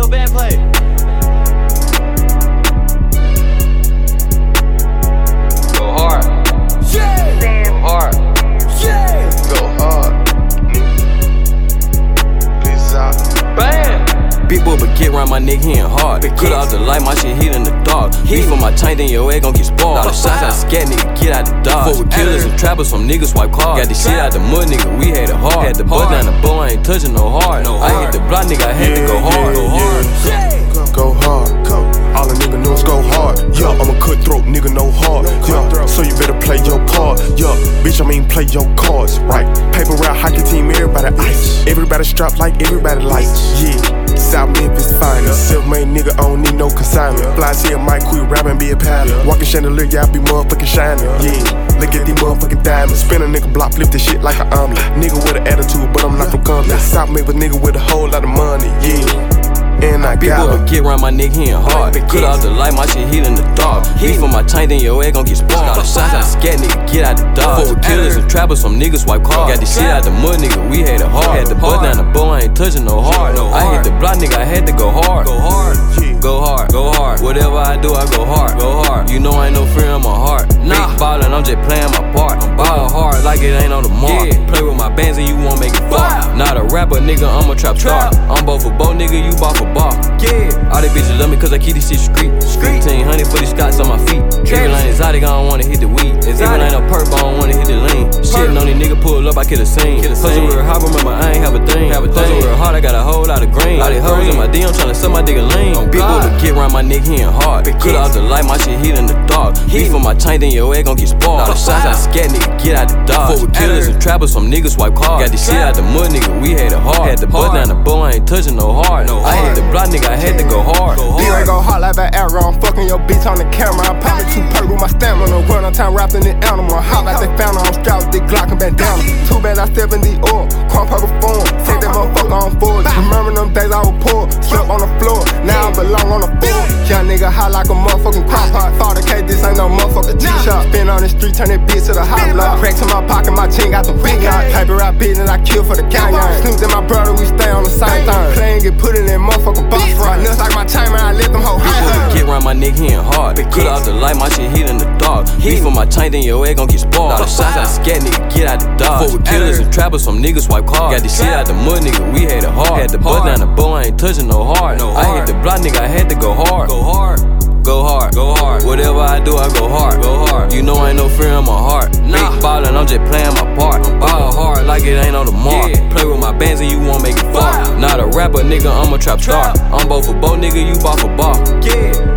Go bad play. Go hard. Yeah. Go hard. Yeah. Go hard. Peace out. Bam. Big boy, but get round my nigga, he ain't hard. Cut off the light, my shit hit in the dark. Beef on my chain, then your egg gon' get spoiled. All the shots I scat, nigga, get out the dodge. Fuck with killers and trappers, some niggas swipe cars. Got this shit out the mud, nigga, we had it hard. Had the buzz down the bow, I ain't touching no hard. I hit the block, nigga, I had to go hard. Go hard. All the nigga knows go hard. Yeah, I'm a cutthroat nigga, no heart. Yeah, so you better play your part. Yeah, bitch, I mean play your cards, right? Paper route, hockey team, everybody ice. Everybody strapped like everybody lights. Yeah, South Memphis finest. Self-made nigga, I don't need no consignment. Fly here, might quit rapping, be a pilot. Walking chandelier, yeah, I be motherfucking shining. Yeah, look at these motherfucking diamonds. Spin a nigga block, flip this shit like an omelet. Nigga with an attitude, but I'm not from Compton. South Memphis nigga with a whole lot of money. Yeah. And I Big boy, got but get round my nigga, he ain't hard. Cut off the light, my shit hit in the dark. Beef on my chain, then your egg gon' get spoiled. All the shots I scat, nigga, get out the dodge. Fuck with killers and trappers, some niggas swipe cars. Got this shit out the mud, nigga, we had it hard. Had the buzz down the bow, I ain't touching no hard. I hit the block, nigga, I had to go hard. Go hard, go hard, go hard. Whatever I do, I go hard, go hard. You know I ain't no fear in my heart. Nah, ballin', I'm just playing my part. I'm ball hard like it ain't on the mark. Play with my bands and you won't make it far. Not a rapper, nigga, I'm a trap star. I'm both for bow, nigga, you bought for bar. All these bitches love me cause I keep this shit street. 1500 for these Scots on my feet. Every line exotic, I don't wanna hit the weed. Every line a perp, I don't wanna hit the lean. Shitting on these nigga, pull up, I kill a scene. Hustle real hard, remember I ain't have a thing. Hustle real hard, I got a whole lot of green. All these hoes in my DM tryna suck my dick a lean. Big boy, but get round my nigga, he ain't hard. Cut off the light, my shit hit in the dark. Beef on my chain, then your egg gon' get spoiled. All the shots I scat, nigga, get out the dodge. Fuck with killers and trappers, some niggas swipe cars. Got this shit out the mud, nigga, we had it hard. Had the buzz down the bow, I ain't touching no hard. I hit the block, nigga, I had to go hard. B-Ray go hard like that arrow. I'm fucking your bitch on the camera. I pop it 2 perk with my stamina. Run on time rapping the animal. Hot like they found her. I'm strapped with the Glock and bandana. Too bad I step in the oil. Chrome purple form. Take that motherfucker on forward. Remember them days I was poor. Slept on the floor. Now I belong on the floor. Young nigga hot like a motherfucking crock pot. 40K, this ain't no motherfucking G-shot. Spin on the street, turn that bitch to the hot block. Cracks in my pocket, my chin got the big out. Paper out bitch and I kill for the gang. Snoop and my brother, we stay on the same thing. Play and get put in that motherfucking box right. Nuts like my chain, man, I let them hoe high. Get round my nigga, he ain't hard. Cut off the light, my shit hit in the dark. Beef on my chain, then your egg gon' get spoiled. All the shots I scat, nigga, get out the dodge. Fuck with killers and trappers, some niggas swipe cars. Got this shit out the mud, nigga, we had it hard. Had the buzz down the bow, I ain't touching no hard. I hit the block, nigga, I had to go hard. Go hard, go hard, go hard. Whatever I do, I go hard, go hard. You know I ain't no fear in my heart. Big ballin', I'm just playing my part. Ball hard like it ain't on the mark. Play with my bands and you won't make it far. Not a rapper, nigga, I'm a trap star. I'm both for bow, nigga, you bought for bar.